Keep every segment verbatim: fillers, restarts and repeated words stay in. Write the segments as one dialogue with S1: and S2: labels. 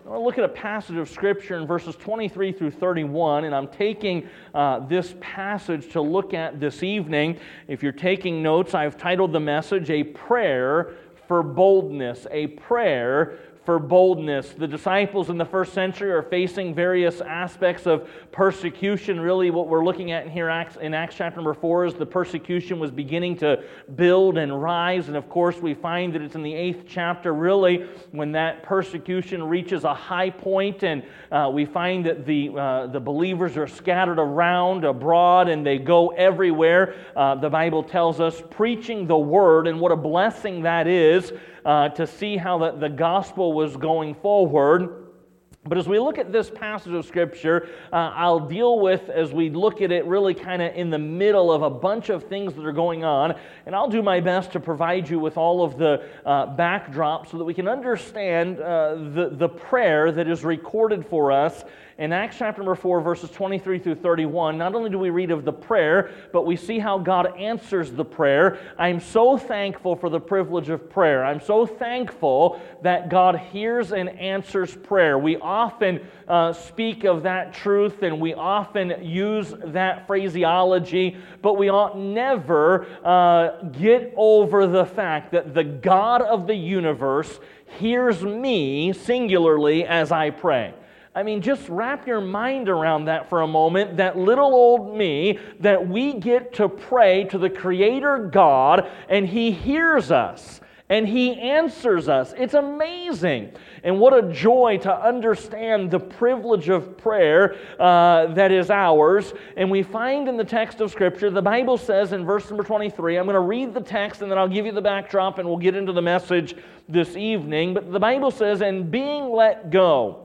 S1: I want to look at a passage of Scripture in verses twenty-three through thirty-one, and I'm taking uh, this passage to look at this evening. If you're taking notes, I've titled the message, A Prayer for Boldness. A Prayer for Boldness. The disciples in the first century are facing various aspects of persecution. Really, what we're looking at in here in Acts chapter number four is the persecution was beginning to build and rise. And of course, we find that it's in the eighth chapter, really, when that persecution reaches a high point, and uh, we find that the uh, the believers are scattered around abroad, and they go everywhere. Uh, the Bible tells us, preaching the word, and what a blessing that is. Uh, to see how the, the gospel was going forward. But as we look at this passage of Scripture, uh, I'll deal with, as we look at it, really kind of in the middle of a bunch of things that are going on, and I'll do my best to provide you with all of the uh, backdrop so that we can understand uh, the, the prayer that is recorded for us in Acts chapter number four, verses twenty-three through thirty-one. Not only do we read of the prayer, but we see how God answers the prayer. I'm so thankful for the privilege of prayer. I'm so thankful that God hears and answers prayer. We often uh, speak of that truth, and we often use that phraseology, but we ought never uh, get over the fact that the God of the universe hears me singularly as I pray. I mean, just wrap your mind around that for a moment, that little old me, that we get to pray to the Creator God, and He hears us, and He answers us. It's amazing. And what a joy to understand the privilege of prayer uh, that is ours. And we find in the text of Scripture, the Bible says in verse number twenty-three, I'm going to read the text and then I'll give you the backdrop and we'll get into the message this evening. But the Bible says, and being let go,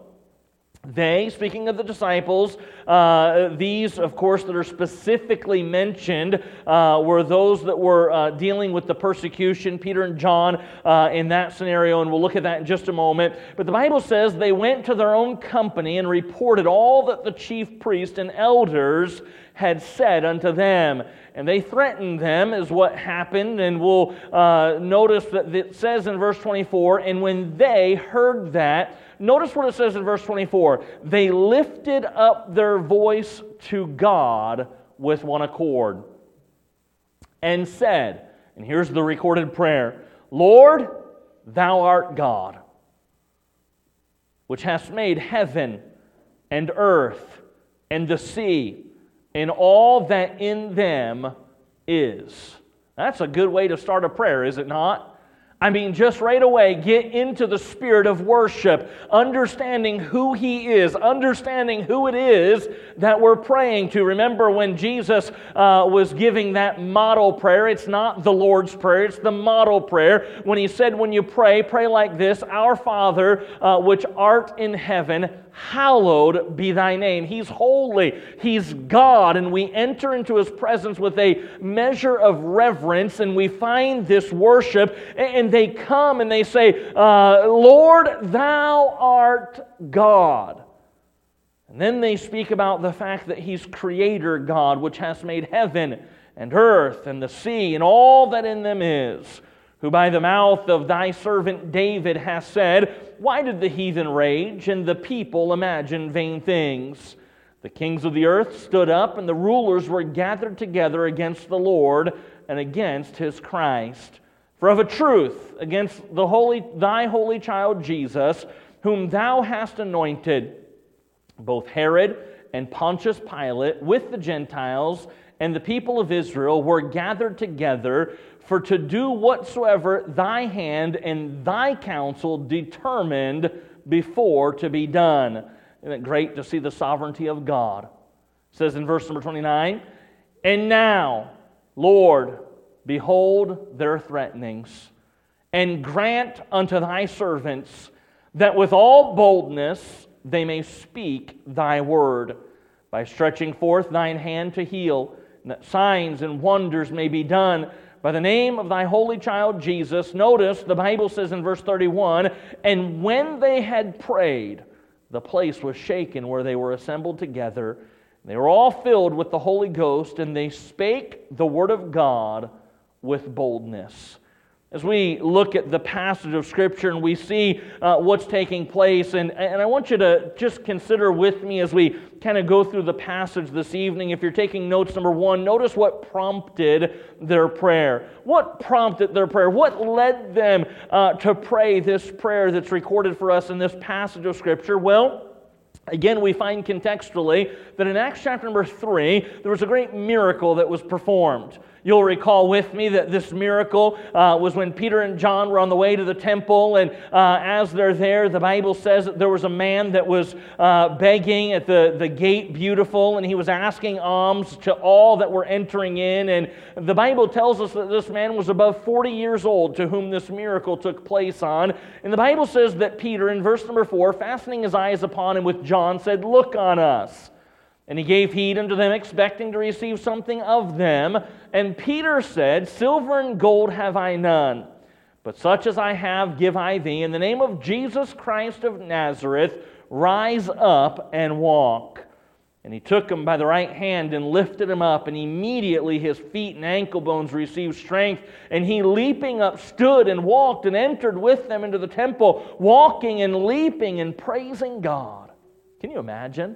S1: they, speaking of the disciples, uh, these, of course, that are specifically mentioned uh, were those that were uh, dealing with the persecution, Peter and John uh, in that scenario, and we'll look at that in just a moment. But the Bible says they went to their own company and reported all that the chief priests and elders had said unto them. And they threatened them, is what happened. And we'll uh, notice that it says in verse twenty-four, and when they heard that, notice what it says in verse twenty-four, they lifted up their voice to God with one accord and said, and here's the recorded prayer, Lord, Thou art God, which hast made heaven and earth and the sea, and all that in them is. That's a good way to start a prayer, is it not? I mean, just right away, get into the spirit of worship, understanding who He is, understanding who it is that we're praying to. Remember when Jesus uh, was giving that model prayer, it's not the Lord's Prayer, it's the model prayer. When He said, when you pray, pray like this, Our Father, uh, which art in heaven, hallowed be Thy name. He's holy. He's God. And we enter into His presence with a measure of reverence, and we find this worship, and they come and they say, uh, Lord, Thou art God. And then they speak about the fact that He's Creator God, which has made heaven and earth and the sea and all that in them is, who by the mouth of Thy servant David has said, Why did the heathen rage and the people imagine vain things? The kings of the earth stood up, and the rulers were gathered together against the Lord and against His Christ. For of a truth, against the holy, Thy holy child Jesus, whom Thou hast anointed, both Herod and Pontius Pilate with the Gentiles and the people of Israel were gathered together for to do whatsoever Thy hand and Thy counsel determined before to be done. Isn't it great to see the sovereignty of God? It says in verse number twenty-nine, And now, Lord, behold their threatenings, and grant unto Thy servants that with all boldness they may speak Thy word, by stretching forth Thine hand to heal, and that signs and wonders may be done by the name of Thy holy child Jesus. Notice the Bible says in verse thirty-one, And when they had prayed, the place was shaken where they were assembled together. They were all filled with the Holy Ghost, and they spake the word of God with boldness. As we look at the passage of Scripture and we see uh, what's taking place, and, and I want you to just consider with me as we kind of go through the passage this evening. If you're taking notes, number one, notice what prompted their prayer. What prompted their prayer? What led them uh, to pray this prayer that's recorded for us in this passage of Scripture? Well, again, we find contextually that in Acts chapter number three, there was a great miracle that was performed. You'll recall with me that this miracle uh, was when Peter and John were on the way to the temple, and uh, as they're there, the Bible says that there was a man that was uh, begging at the, the gate beautiful, and he was asking alms to all that were entering in, and the Bible tells us that this man was above forty years old to whom this miracle took place on, and the Bible says that Peter, in verse number four, fastening his eyes upon him with John, said, "Look on us." And he gave heed unto them, expecting to receive something of them. And Peter said, "Silver and gold have I none, but such as I have give I thee. In the name of Jesus Christ of Nazareth, rise up and walk." And he took him by the right hand and lifted him up, and immediately his feet and ankle bones received strength. And he, leaping up, stood and walked and entered with them into the temple, walking and leaping and praising God. Can you imagine?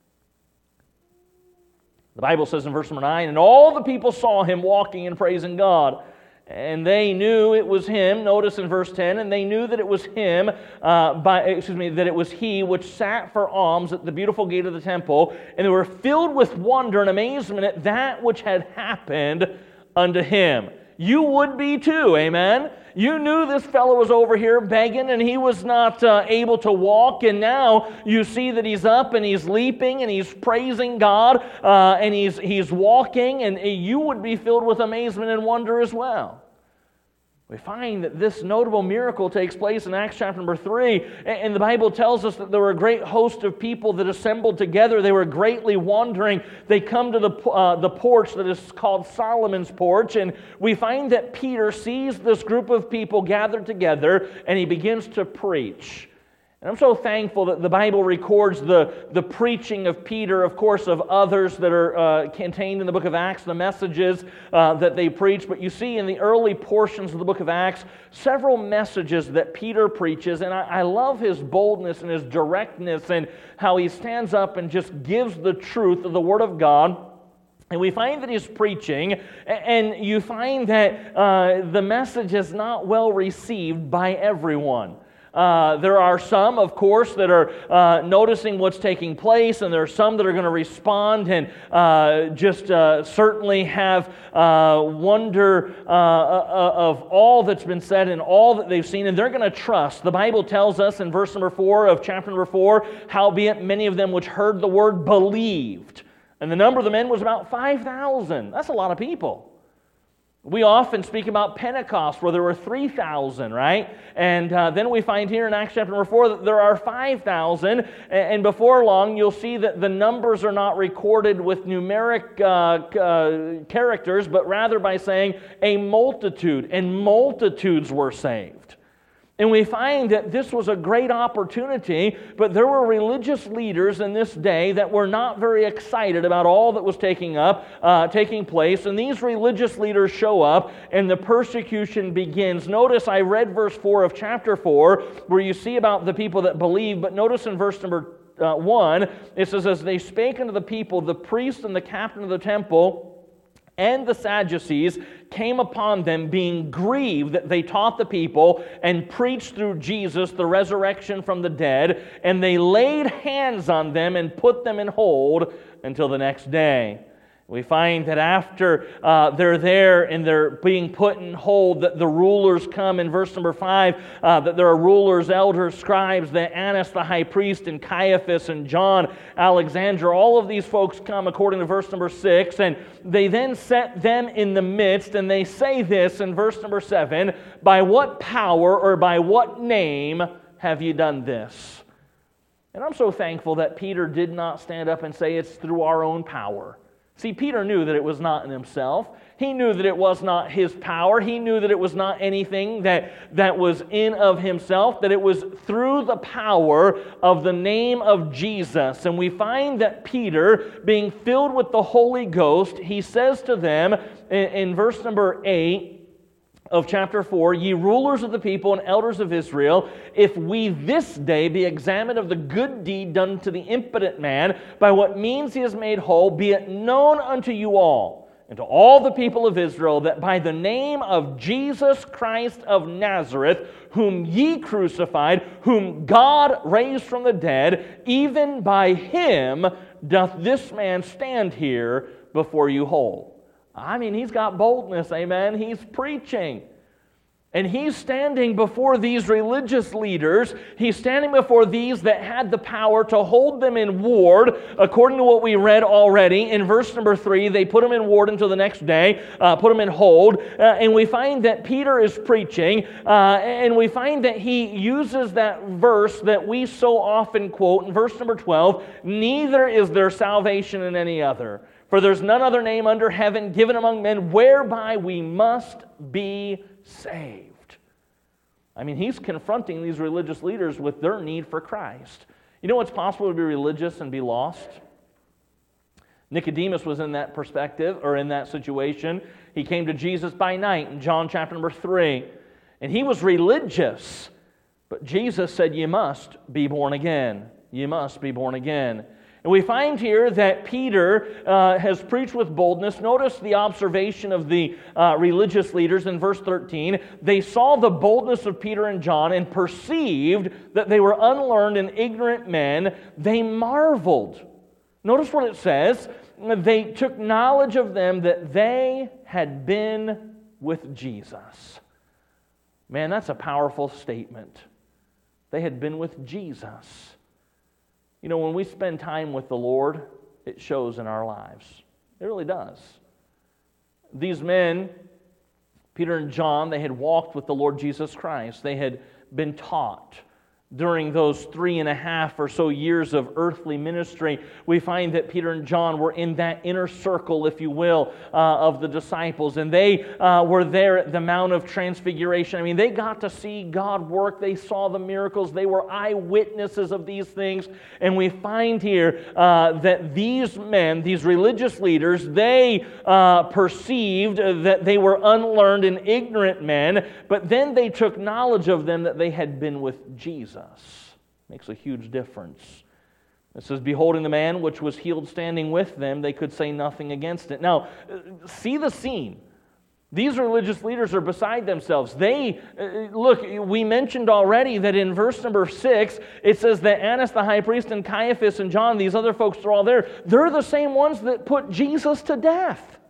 S1: The Bible says in verse number nine, "And all the people saw him walking and praising God, and they knew it was him." Notice in verse ten, "And they knew that it was him, uh, by excuse me, that it was he which sat for alms at the beautiful gate of the temple, and they were filled with wonder and amazement at that which had happened unto him." You would be too, amen? You knew this fellow was over here begging and he was not uh, able to walk, and now you see that he's up and he's leaping and he's praising God uh, and he's, he's walking, and you would be filled with amazement and wonder as well. We find that this notable miracle takes place in Acts chapter number three, and the Bible tells us that there were a great host of people that assembled together. They were greatly wondering. They come to the, uh, the porch that is called Solomon's porch, and we find that Peter sees this group of people gathered together, and he begins to preach. And I'm so thankful that the Bible records the, the preaching of Peter, of course, of others that are uh, contained in the book of Acts, the messages uh, that they preach. But you see in the early portions of the book of Acts, several messages that Peter preaches. And I, I love his boldness and his directness and how he stands up and just gives the truth of the Word of God. And we find that he's preaching, and you find that uh, the message is not well received by everyone. Uh, there are some, of course, that are uh, noticing what's taking place, and there are some that are going to respond and uh, just uh, certainly have uh, wonder uh, of all that's been said and all that they've seen, and they're going to trust. The Bible tells us in verse number four of chapter number four, "Howbeit many of them which heard the word believed." And the number of the men was about five thousand. That's a lot of people. We often speak about Pentecost, where there were three thousand, right? And uh, then we find here in Acts chapter number four that there are five thousand, and before long you'll see that the numbers are not recorded with numeric uh, uh, characters, but rather by saying a multitude, and multitudes were saved. And we find that this was a great opportunity, but there were religious leaders in this day that were not very excited about all that was taking up, uh, taking place. And these religious leaders show up, and the persecution begins. Notice I read verse four of chapter four, where you see about the people that believe. But notice in verse number uh, one, it says, "As they spake unto the people, the priest and the captain of the temple and the Sadducees came upon them, being grieved that they taught the people and preached through Jesus the resurrection from the dead. And they laid hands on them and put them in hold until the next day." We find that after uh, they're there and they're being put in hold, that the rulers come in verse number five, uh, that there are rulers, elders, scribes, that Annas the high priest, and Caiaphas, and John, Alexander. All of these folks come according to verse number six, and they then set them in the midst, and they say this in verse number seven, "By what power or by what name have you done this?" And I'm so thankful that Peter did not stand up and say it's through our own power. See, Peter knew that it was not in himself. He knew that it was not his power. He knew that it was not anything that, that was in of himself, that it was through the power of the name of Jesus. And we find that Peter, being filled with the Holy Ghost, he says to them in, in verse number eight, of chapter four, ye rulers of the people and elders of Israel, if we this day be examined of the good deed done to the impotent man, by what means he is made whole, be it known unto you all, and to all the people of Israel, that by the name of Jesus Christ of Nazareth, whom ye crucified, whom God raised from the dead, even by him doth this man stand here before you whole. I mean, he's got boldness, amen? He's preaching. And he's standing before these religious leaders. He's standing before these that had the power to hold them in ward, according to what we read already. In verse number three, they put him in ward until the next day, uh, put him in hold. Uh, and we find that Peter is preaching, uh, and we find that he uses that verse that we so often quote in verse number twelve, neither is there salvation in any other. For there's none other name under heaven given among men whereby we must be saved. I mean, he's confronting these religious leaders with their need for Christ. You know, it's possible to be religious and be lost. Nicodemus was in that perspective, or in that situation. He came to Jesus by night in John chapter number three. And he was religious. But Jesus said, you must be born again. You must be born again. And we find here that Peter uh, has preached with boldness. Notice the observation of the uh, religious leaders in verse thirteen. They saw the boldness of Peter and John and perceived that they were unlearned and ignorant men. They marveled. Notice what it says. They took knowledge of them that they had been with Jesus. Man, that's a powerful statement. They had been with Jesus. You know, when we spend time with the Lord, it shows in our lives. It really does. These men, Peter and John, they had walked with the Lord Jesus Christ. They had been taught. During those three and a half or so years of earthly ministry, we find that Peter and John were in that inner circle, if you will, uh, of the disciples. And they uh, were there at the Mount of Transfiguration. I mean, they got to see God work. They saw the miracles. They were eyewitnesses of these things. And we find here uh, that these men, these religious leaders, they uh, perceived that they were unlearned and ignorant men, but then they took knowledge of them that they had been with Jesus. Makes a huge difference. It says, beholding the man which was healed standing with them, they could say nothing against it. Now, see the scene. These religious leaders are beside themselves. They, look, we mentioned already that in verse number six, it says that Annas the high priest and Caiaphas and John, these other folks are all there. They're the same ones that put Jesus to death.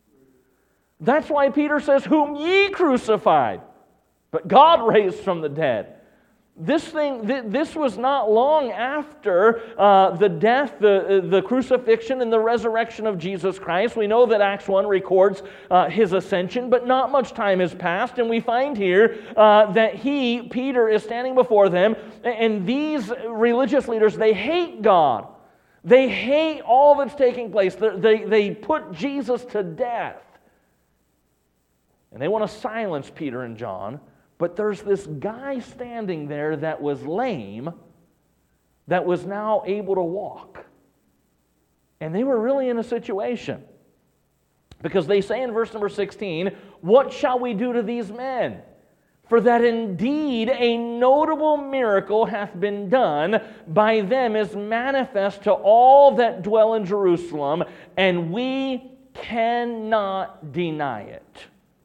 S1: That's why Peter says, whom ye crucified, but God raised from the dead. This thing, th- this was not long after uh, the death, the, the crucifixion, and the resurrection of Jesus Christ. We know that Acts one records uh, his ascension, but not much time has passed, and we find here uh, that he, Peter, is standing before them, and these religious leaders, they hate God. They hate all that's taking place. They, they, they put Jesus to death. And they want to silence Peter and John. But there's this guy standing there that was lame that was now able to walk. And they were really in a situation. Because they say in verse number sixteen, what shall we do to these men? For that indeed a notable miracle hath been done by them is manifest to all that dwell in Jerusalem, and we cannot deny it.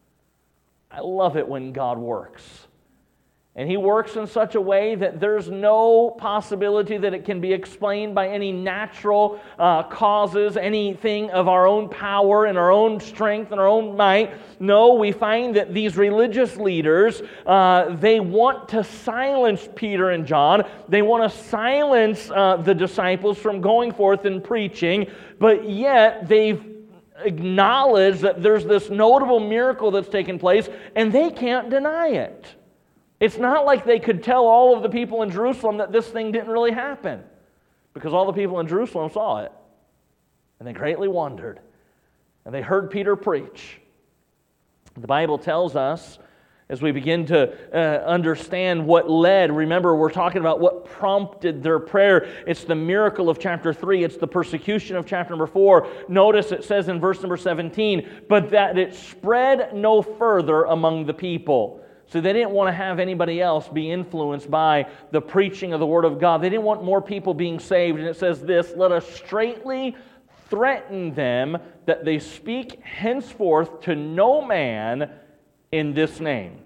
S1: I love it when God works. And He works in such a way that there's no possibility that it can be explained by any natural uh, causes, anything of our own power and our own strength and our own might. No, we find that these religious leaders, uh, they want to silence Peter and John. They want to silence uh, the disciples from going forth and preaching, but yet they've acknowledge that there's this notable miracle that's taken place, and they can't deny it. It's not like they could tell all of the people in Jerusalem that this thing didn't really happen, because all the people in Jerusalem saw it, and they greatly wondered, and they heard Peter preach. The Bible tells us As we begin to uh, understand what led, remember we're talking about what prompted their prayer. It's the miracle of chapter three. It's the persecution of chapter number four. Notice it says in verse number seventeen, but that it spread no further among the people. So they didn't want to have anybody else be influenced by the preaching of the Word of God. They didn't want more people being saved. And it says this, let us straightly threaten them that they speak henceforth to no man in this name.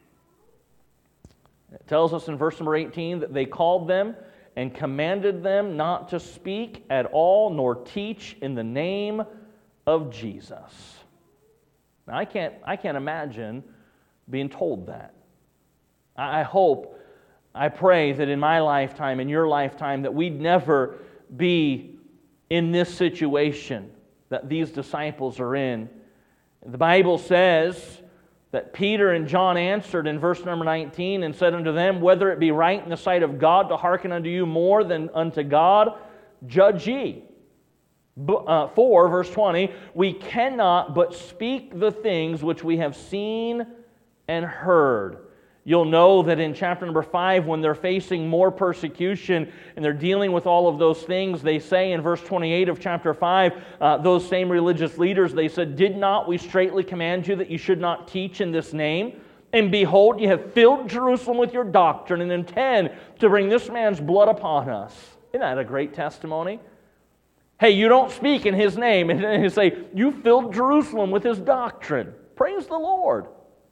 S1: It tells us in verse number eighteen that they called them and commanded them not to speak at all nor teach in the name of Jesus. Now I can't, I can't imagine being told that. I hope, I pray that in my lifetime, in your lifetime, that we'd never be in this situation that these disciples are in. The Bible says that Peter and John answered in verse number nineteen and said unto them, whether it be right in the sight of God to hearken unto you more than unto God, judge ye. Uh, for, verse twenty, we cannot but speak the things which we have seen and heard. You'll know that in chapter number five, when they're facing more persecution and they're dealing with all of those things, they say in verse twenty-eight of chapter five, uh, those same religious leaders, they said, did not we straitly command you that you should not teach in this name? And behold, you have filled Jerusalem with your doctrine and intend to bring this man's blood upon us. Isn't that a great testimony? Hey, you don't speak in his name. And they say, you filled Jerusalem with his doctrine. Praise the Lord.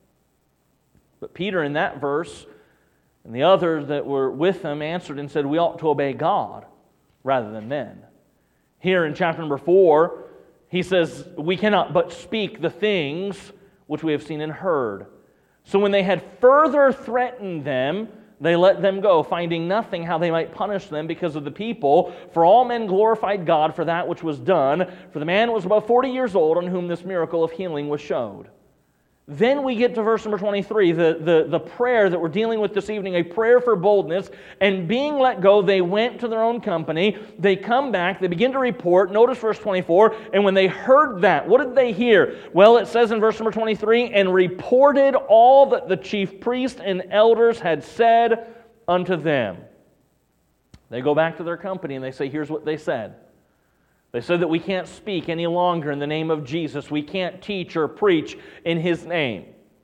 S1: But Peter in that verse and the others that were with him answered and said, we ought to obey God rather than men. Here in chapter number four, he says, we cannot but speak the things which we have seen and heard. So when they had further threatened them, they let them go, finding nothing how they might punish them because of the people. For all men glorified God for that which was done. For the man was about forty years old on whom this miracle of healing was showed. Then we get to verse number twenty-three, the, the, the prayer that we're dealing with this evening, a prayer for boldness. And being let go, they went to their own company. They come back, they begin to report. Notice verse twenty-four, and when they heard that, what did they hear? Well, it says in verse number twenty-three, and reported all that the chief priest and elders had said unto them. They go back to their company and they say, here's what they said. They said that we can't speak any longer in the name of Jesus. We can't teach or preach in His name.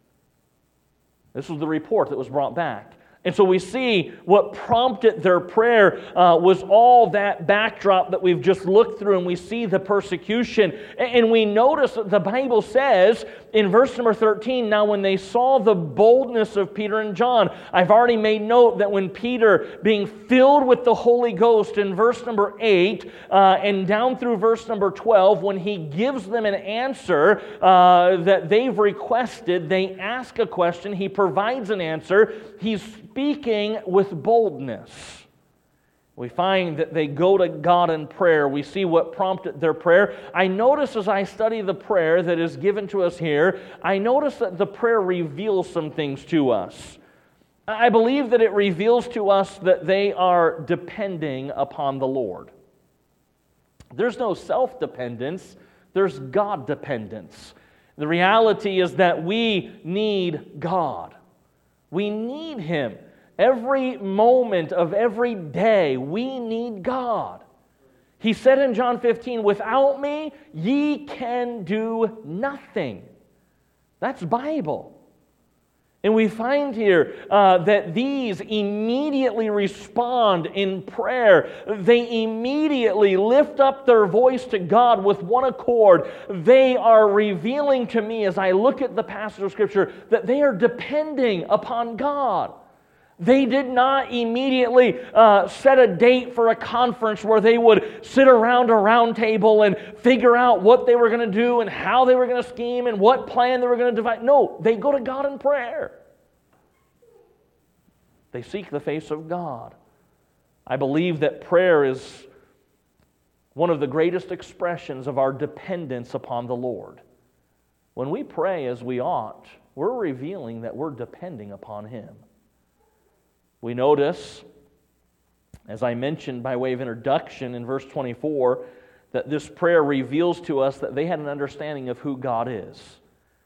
S1: This was the report that was brought back. And so we see what prompted their prayer uh, was all that backdrop that we've just looked through, and we see the persecution. And we notice that the Bible says in verse number thirteen, now when they saw the boldness of Peter and John, I've already made note that when Peter, being filled with the Holy Ghost in verse number eight uh, and down through verse number twelve, when he gives them an answer uh, that they've requested, they ask a question, he provides an answer, he's speaking with boldness. We find that they go to God in prayer. We see what prompted their prayer. I notice as I study the prayer that is given to us here, I notice that the prayer reveals some things to us. I believe that it reveals to us that they are depending upon the Lord. There's no self-dependence, there's God-dependence. The reality is that we need God. We need Him. Every moment of every day, we need God. He said in John fifteen, without me, ye can do nothing. That's Bible. And we find here uh, that these immediately respond in prayer. They immediately lift up their voice to God with one accord. They are revealing to me as I look at the passage of Scripture that they are depending upon God. They did not immediately uh, set a date for a conference where they would sit around a round table and figure out what they were going to do and how they were going to scheme and what plan they were going to devise. No, they go to God in prayer. They seek the face of God. I believe that prayer is one of the greatest expressions of our dependence upon the Lord. When we pray as we ought, we're revealing that we're depending upon Him. We notice, as I mentioned by way of introduction in verse twenty-four, that this prayer reveals to us that they had an understanding of who God is.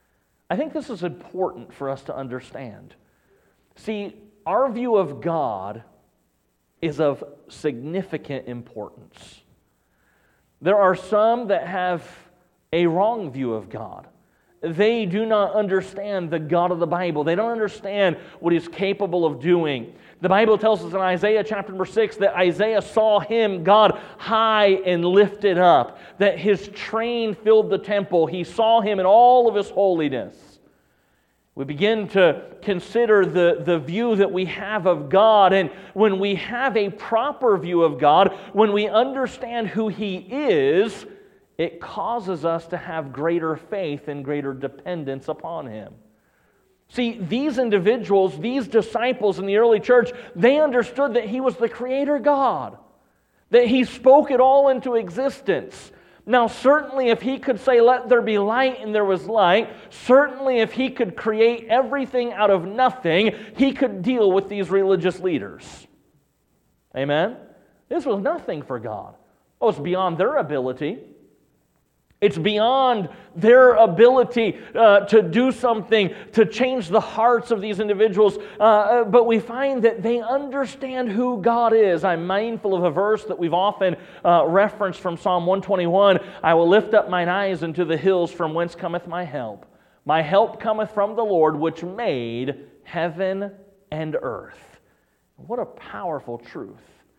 S1: I think this is important for us to understand. See, our view of God is of significant importance. There are some that have a wrong view of God. They do not understand the God of the Bible. They don't understand what He's capable of doing. The Bible tells us in Isaiah chapter number six that Isaiah saw Him, God, high and lifted up, that His train filled the temple. He saw Him in all of His holiness. We begin to consider the, the view that we have of God, and when we have a proper view of God, when we understand who He is, it causes us to have greater faith and greater dependence upon Him. See, these individuals, these disciples in the early church, they understood that He was the Creator God, that He spoke it all into existence. Now, certainly if He could say, "Let there be light," and there was light, certainly if He could create everything out of nothing, He could deal with these religious leaders. Amen? This was nothing for God. Oh, it's beyond their ability. It's beyond their ability uh, to do something to change the hearts of these individuals. Uh, but we find that they understand who God is. I'm mindful of a verse that we've often uh, referenced from Psalm one twenty-one. "I will lift up mine eyes unto the hills, from whence cometh my help. My help cometh from the Lord, which made heaven and earth." What a powerful truth.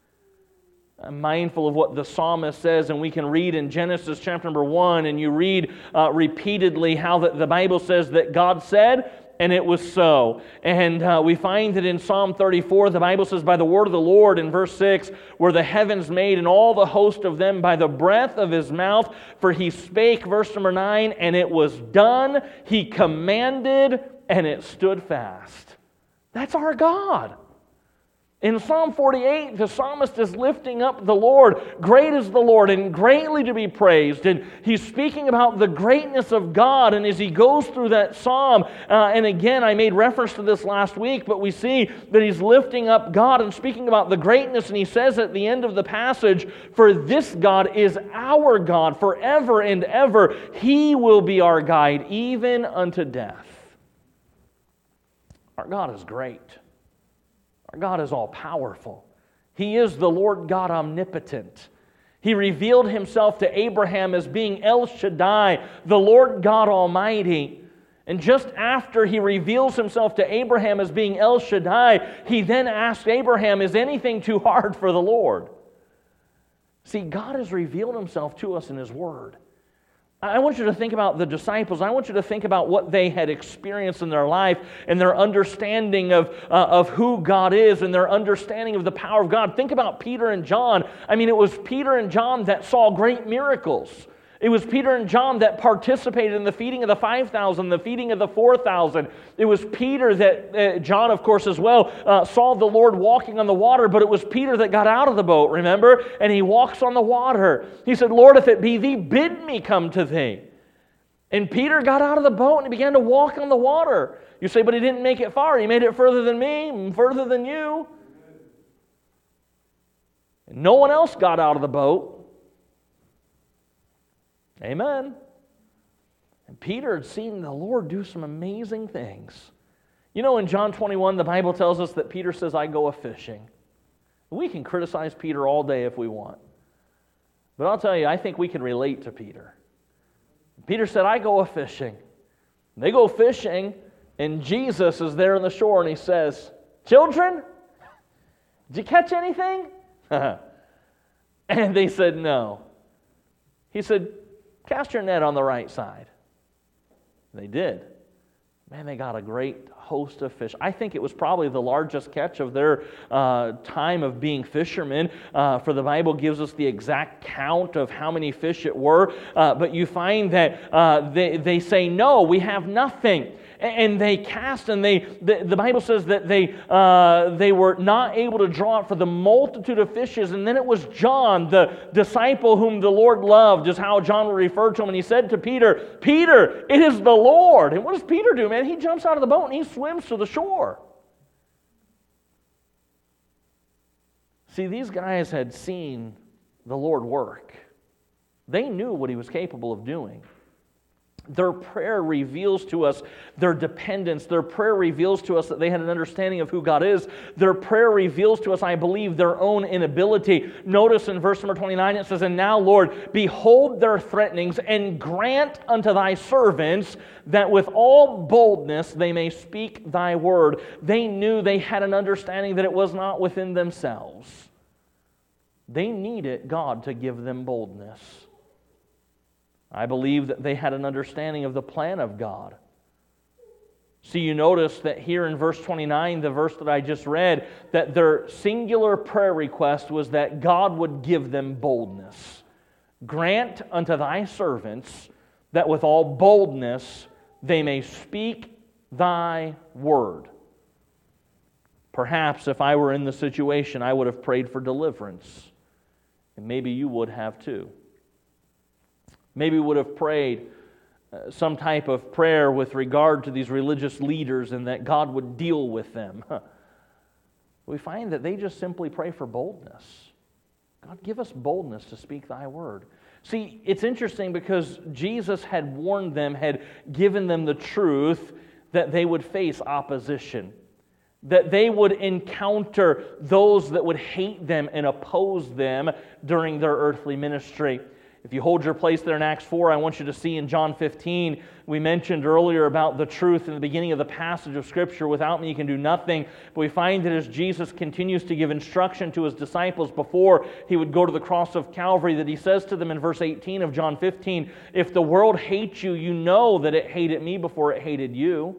S1: I'm mindful of what the psalmist says, and we can read in Genesis chapter number one, and you read uh, repeatedly how the, the Bible says that God said, and it was so. And uh, we find that in Psalm thirty-four, the Bible says, "By the word of the Lord," in verse six, "were the heavens made, and all the host of them by the breath of His mouth. For He spake," verse number nine, "and it was done. He commanded, and it stood fast." That's our God. In Psalm forty-eight, the psalmist is lifting up the Lord. Great is the Lord and greatly to be praised. And he's speaking about the greatness of God. And as he goes through that psalm, uh, and again, I made reference to this last week, but we see that he's lifting up God and speaking about the greatness. And he says at the end of the passage, "For this God is our God forever and ever. He will be our guide even unto death." Our God is great. Our God is all-powerful. He is the Lord God omnipotent. He revealed Himself to Abraham as being El Shaddai, the Lord God Almighty. And just after He reveals Himself to Abraham as being El Shaddai, He then asks Abraham, "Is anything too hard for the Lord?" See, God has revealed Himself to us in His Word. I want you to think about the disciples. I want you to think about what they had experienced in their life and their understanding of, uh, of who God is and their understanding of the power of God. Think about Peter and John. I mean, it was Peter and John that saw great miracles. It was Peter and John that participated in the feeding of the five thousand, the feeding of the four thousand. It was Peter that, uh, John of course as well, uh, saw the Lord walking on the water, but it was Peter that got out of the boat, remember? And he walks on the water. He said, "Lord, if it be Thee, bid me come to Thee." And Peter got out of the boat and he began to walk on the water. You say, "But he didn't make it far. He made it further than me, and further than you." And no one else got out of the boat. Amen. And Peter had seen the Lord do some amazing things. You know, in John twenty-one, the Bible tells us that Peter says, "I go a-fishing." We can criticize Peter all day if we want. But I'll tell you, I think we can relate to Peter. Peter said, "I go a-fishing." They go fishing, and Jesus is there on the shore, and He says, "Children, did you catch anything?" And they said, "No." He said, "Cast your net on the right side." They did. Man, they got a great host of fish. I think it was probably the largest catch of their uh, time of being fishermen, uh, for the Bible gives us the exact count of how many fish it were. Uh, but you find that uh, they, they say, "No, we have nothing." And they cast, and they the, the Bible says that they uh, they were not able to draw it for the multitude of fishes. And then it was John, the disciple whom the Lord loved, is how John referred to him. And he said to Peter, "Peter, it is the Lord." And what does Peter do, man? He jumps out of the boat and he swims to the shore. See, these guys had seen the Lord work. They knew what He was capable of doing. Their prayer reveals to us their dependence. Their prayer reveals to us that they had an understanding of who God is. Their prayer reveals to us, I believe, their own inability. Notice in verse number twenty-nine, it says, "And now, Lord, behold their threatenings, and grant unto thy servants that with all boldness they may speak thy word." They knew, they had an understanding that it was not within themselves. They needed God to give them boldness. I believe that they had an understanding of the plan of God. See, you notice that here in verse twenty-nine, the verse that I just read, that their singular prayer request was that God would give them boldness. "Grant unto thy servants that with all boldness they may speak thy word." Perhaps if I were in the situation, I would have prayed for deliverance. And maybe you would have too. Maybe would have prayed uh, some type of prayer with regard to these religious leaders and that God would deal with them. We find that they just simply pray for boldness. God, give us boldness to speak thy word. See, it's interesting because Jesus had warned them, had given them the truth that they would face opposition, that they would encounter those that would hate them and oppose them during their earthly ministry. If you hold your place there in Acts four, I want you to see in John fifteen, we mentioned earlier about the truth in the beginning of the passage of Scripture, "Without me you can do nothing." But we find that as Jesus continues to give instruction to His disciples before He would go to the cross of Calvary, that He says to them in verse eighteen of John fifteen, "If the world hates you, you know that it hated me before it hated you.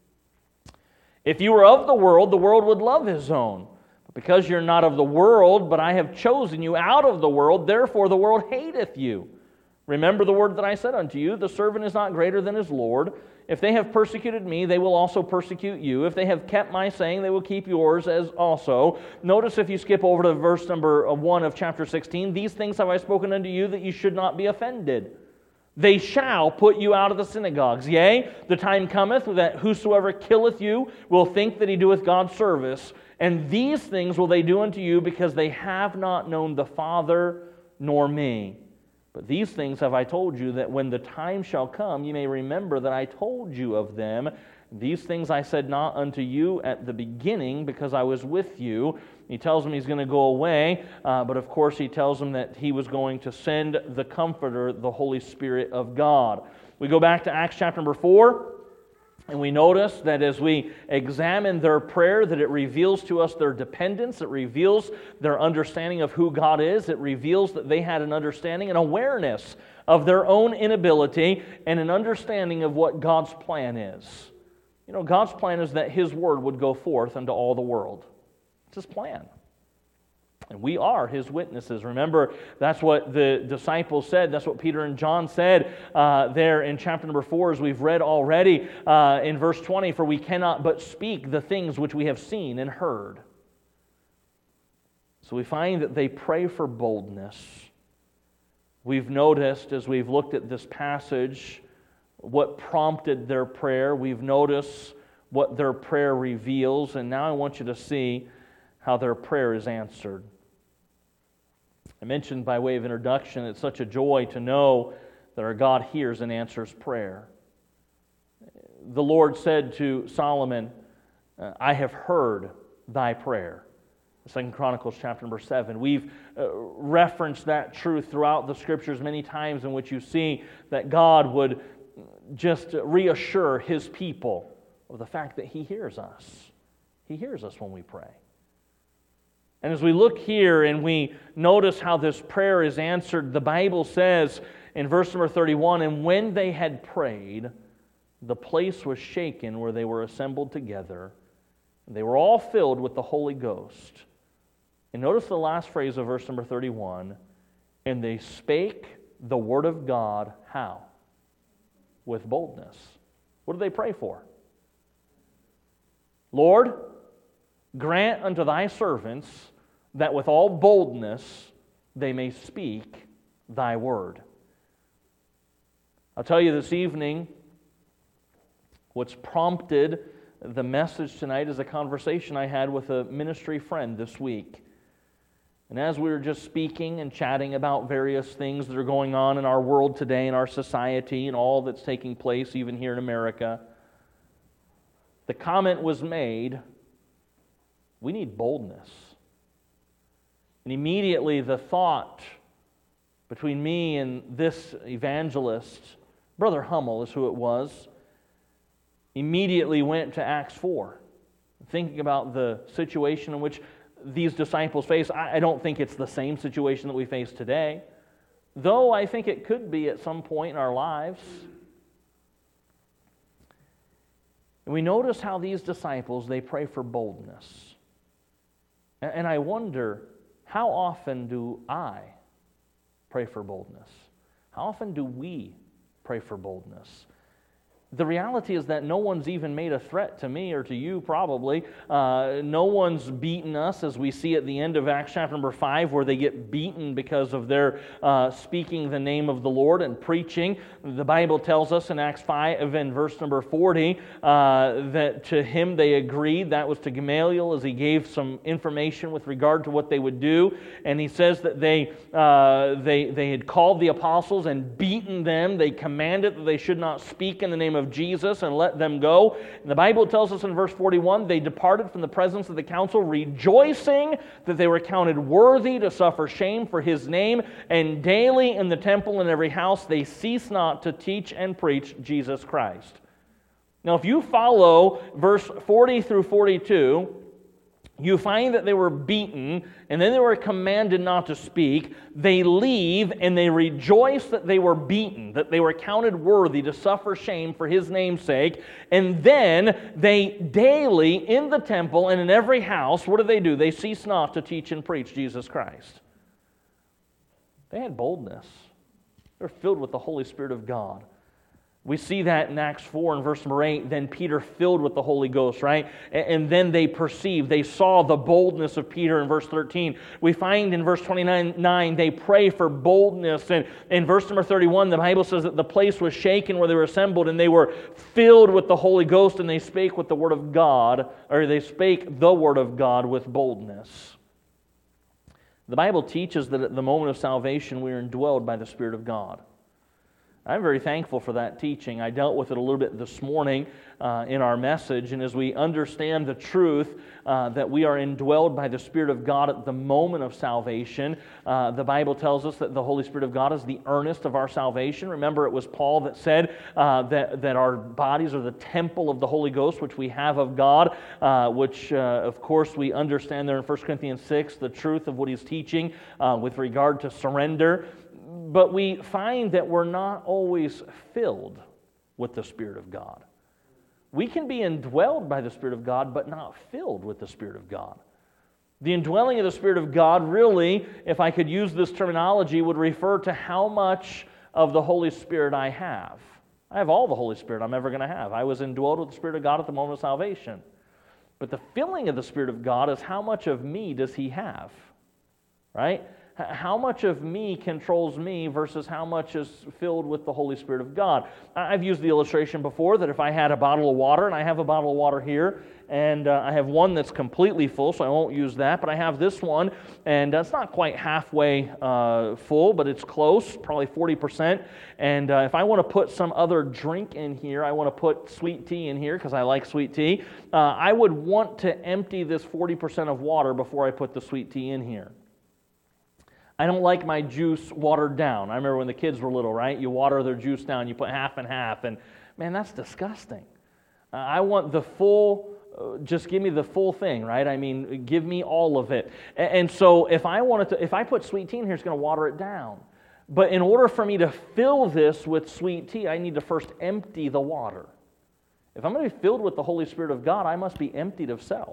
S1: If you were of the world, the world would love his own. Because you're not of the world, but I have chosen you out of the world, therefore the world hateth you. Remember the word that I said unto you, the servant is not greater than his Lord. If they have persecuted me, they will also persecute you. If they have kept my saying, they will keep yours as also." Notice if you skip over to verse number one of chapter sixteen, "These things have I spoken unto you, that you should not be offended. They shall put you out of the synagogues. Yea, the time cometh that whosoever killeth you will think that he doeth God service. And these things will they do unto you, because they have not known the Father nor me. But these things have I told you, that when the time shall come, you may remember that I told you of them. These things I said not unto you at the beginning, because I was with you." He tells them he's going to go away, uh, but of course he tells them that he was going to send the Comforter, the Holy Spirit of God. We go back to Acts chapter number four. And we notice that as we examine their prayer, that it reveals to us their dependence, it reveals their understanding of who God is, it reveals that they had an understanding, an awareness of their own inability, and an understanding of what God's plan is. You know, God's plan is that His word would go forth unto all the world. It's His plan. And we are His witnesses. Remember, that's what the disciples said. That's what Peter and John said uh, there in chapter number four, as we've read already uh, in verse twenty, "For we cannot but speak the things which we have seen and heard." So we find that they pray for boldness. We've noticed, as we've looked at this passage, what prompted their prayer. We've noticed what their prayer reveals. And now I want you to see how their prayer is answered. I mentioned by way of introduction, it's such a joy to know that our God hears and answers prayer. The Lord said to Solomon, "I have heard thy prayer." Second Chronicles chapter number seven. We've uh, referenced that truth throughout the Scriptures many times, in which you see that God would just reassure His people of the fact that He hears us. He hears us when we pray. And as we look here and we notice how this prayer is answered, the Bible says in verse number thirty-one, "And when they had prayed, the place was shaken where they were assembled together. And they were all filled with the Holy Ghost." And notice the last phrase of verse number thirty-one, "And they spake the word of God," how? With boldness. What did they pray for? "Lord, grant unto thy servants that with all boldness they may speak thy word." I'll tell you this evening, what's prompted the message tonight is a conversation I had with a ministry friend this week. And as we were just speaking and chatting about various things that are going on in our world today, in our society, and all that's taking place even here in America, the comment was made, we need boldness. And immediately the thought between me and this evangelist, Brother Hummel is who it was, immediately went to Acts four, thinking about the situation in which these disciples face. I don't think it's the same situation that we face today, though I think it could be at some point in our lives. And we notice how these disciples, they pray for boldness. And I wonder, how often do I pray for boldness? How often do we pray for boldness? The reality is that no one's even made a threat to me or to you probably. Uh, no one's beaten us, as we see at the end of Acts chapter number five, where they get beaten because of their uh, speaking the name of the Lord and preaching. The Bible tells us in Acts five and verse number forty uh, that to him they agreed. That was to Gamaliel, as he gave some information with regard to what they would do. And he says that they, uh, they, they had called the apostles and beaten them. They commanded that they should not speak in the name of of Jesus and let them go. And the Bible tells us in verse forty-one, they departed from the presence of the council, rejoicing that they were counted worthy to suffer shame for his name, and daily in the temple and every house they cease not to teach and preach Jesus Christ. Now, if you follow verse forty through forty-two, you find that they were beaten, and then they were commanded not to speak. They leave, and they rejoice that they were beaten, that they were counted worthy to suffer shame for his name's sake. And then they daily, in the temple and in every house, what do they do? They cease not to teach and preach Jesus Christ. They had boldness. They were filled with the Holy Spirit of God. We see that in Acts four and verse number eight, then Peter filled with the Holy Ghost, right? And then they perceived, they saw the boldness of Peter in verse thirteen. We find in verse twenty-nine, they pray for boldness. And in verse number thirty-one, the Bible says that the place was shaken where they were assembled, and they were filled with the Holy Ghost, and they spake with the Word of God, or they spake the Word of God with boldness. The Bible teaches that at the moment of salvation, we are indwelled by the Spirit of God. I'm very thankful for that teaching. I dealt with it a little bit this morning uh, in our message, and as we understand the truth uh, that we are indwelled by the Spirit of God at the moment of salvation, uh, the Bible tells us that the Holy Spirit of God is the earnest of our salvation. Remember, it was Paul that said uh, that, that our bodies are the temple of the Holy Ghost, which we have of God, uh, which, uh, of course, we understand there in First Corinthians six, the truth of what he's teaching uh, with regard to surrender. But we find that we're not always filled with the Spirit of God. We can be indwelled by the Spirit of God, but not filled with the Spirit of God. The indwelling of the Spirit of God really, if I could use this terminology, would refer to how much of the Holy Spirit I have. I have all the Holy Spirit I'm ever going to have. I was indwelled with the Spirit of God at the moment of salvation. But the filling of the Spirit of God is how much of me does He have, right? How much of me controls me versus how much is filled with the Holy Spirit of God. I've used the illustration before that if I had a bottle of water, and I have a bottle of water here, and uh, I have one that's completely full, so I won't use that, but I have this one, and it's not quite halfway uh, full, but it's close, probably forty percent, and uh, if I want to put some other drink in here, I want to put sweet tea in here because I like sweet tea, uh, I would want to empty this forty percent of water before I put the sweet tea in here. I don't like my juice watered down. I remember when the kids were little, right? You water their juice down, you put half and half, and man, that's disgusting. Uh, I want the full, uh, just give me the full thing, right? I mean, give me all of it. And, and so if I wanted to, if I put sweet tea in here, it's going to water it down. But in order for me to fill this with sweet tea, I need to first empty the water. If I'm going to be filled with the Holy Spirit of God, I must be emptied of self.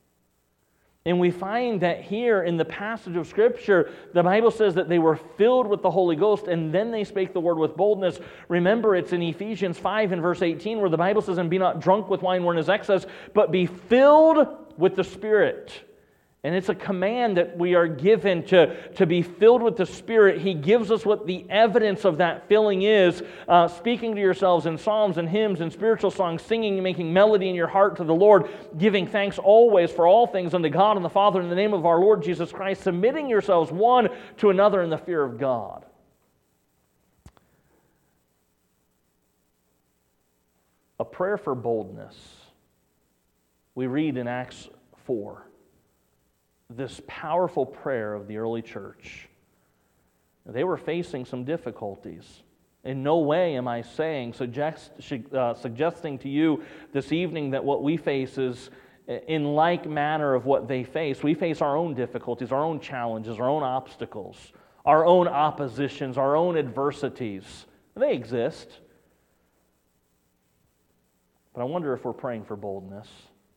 S1: And we find that here in the passage of Scripture, the Bible says that they were filled with the Holy Ghost, and then they spake the word with boldness. Remember, it's in Ephesians five and verse eighteen, where the Bible says, and be not drunk with wine wherein is excess, but be filled with the Spirit. And it's a command that we are given to, to be filled with the Spirit. He gives us what the evidence of that filling is. Uh, speaking to yourselves in psalms and hymns and spiritual songs, singing and making melody in your heart to the Lord, giving thanks always for all things unto God and the Father in the name of our Lord Jesus Christ, submitting yourselves one to another in the fear of God. A prayer for boldness. We read in Acts four. This powerful prayer of the early church. They were facing some difficulties. In no way am I saying, suggest, uh, suggesting to you this evening that what we face is in like manner of what they face. We face our own difficulties, our own challenges, our own obstacles, our own oppositions, our own adversities. They exist. But I wonder if we're praying for boldness.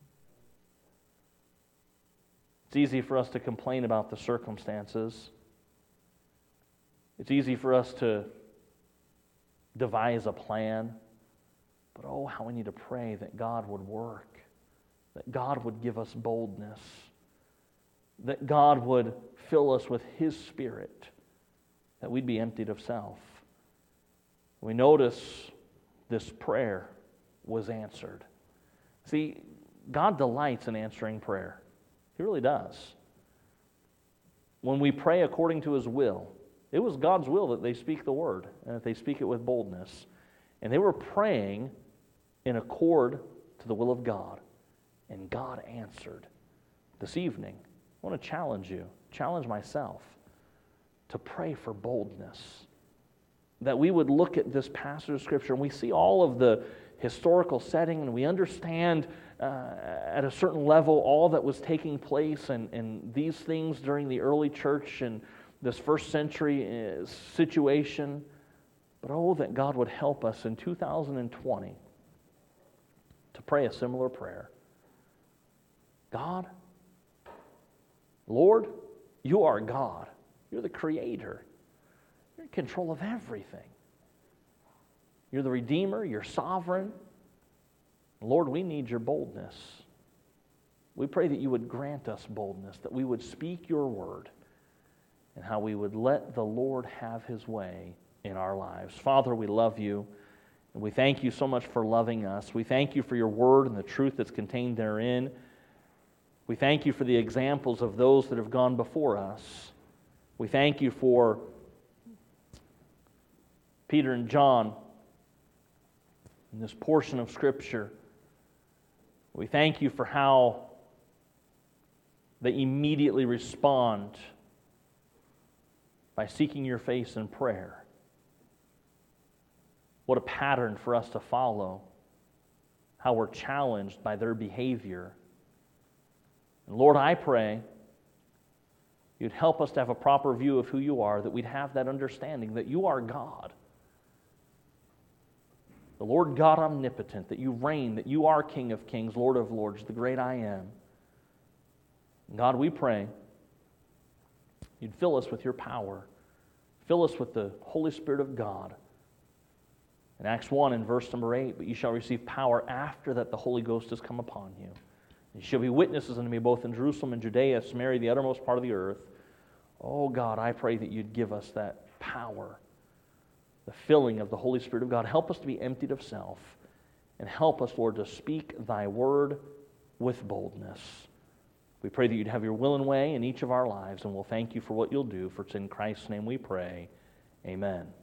S1: It's easy for us to complain about the circumstances. It's easy for us to devise a plan. But oh, how we need to pray that God would work, that God would give us boldness, that God would fill us with His Spirit, that we'd be emptied of self. We notice this prayer was answered. See, God delights in answering prayer. He really does. When we pray according to His will, it was God's will that they speak the word and that they speak it with boldness. And they were praying in accord to the will of God. And God answered. This evening, I want to challenge you, challenge myself, to pray for boldness. That we would look at this passage of Scripture and we see all of the historical setting and we understand uh, at a certain level all that was taking place and, and these things during the early church and this first century uh, situation. But oh, that God would help us in two thousand twenty to pray a similar prayer. God, Lord, you are God. You're the Creator. You're in control of everything. You're the Redeemer. You're sovereign. Lord, we need your boldness. We pray that you would grant us boldness, that we would speak your word, and how we would let the Lord have his way in our lives. Father, we love you, and we thank you so much for loving us. We thank you for your word and the truth that's contained therein. We thank you for the examples of those that have gone before us. We thank you for Peter and John in this portion of Scripture. We thank you for how they immediately respond by seeking your face in prayer. What a pattern for us to follow. How we're challenged by their behavior. And Lord, I pray you'd help us to have a proper view of who you are, that we'd have that understanding that you are God. The Lord God omnipotent, that you reign, that you are King of kings, Lord of lords, the great I am. God, we pray you'd fill us with your power. Fill us with the Holy Spirit of God. In Acts one and verse number eight, but you shall receive power after that the Holy Ghost has come upon you. You shall be witnesses unto me both in Jerusalem and Judea, Samaria, the uttermost part of the earth. Oh God, I pray that you'd give us that power, the filling of the Holy Spirit of God. Help us to be emptied of self, and help us, Lord, to speak thy word with boldness. We pray that you'd have your will and way in each of our lives, and we'll thank you for what you'll do, for it's in Christ's name we pray. Amen.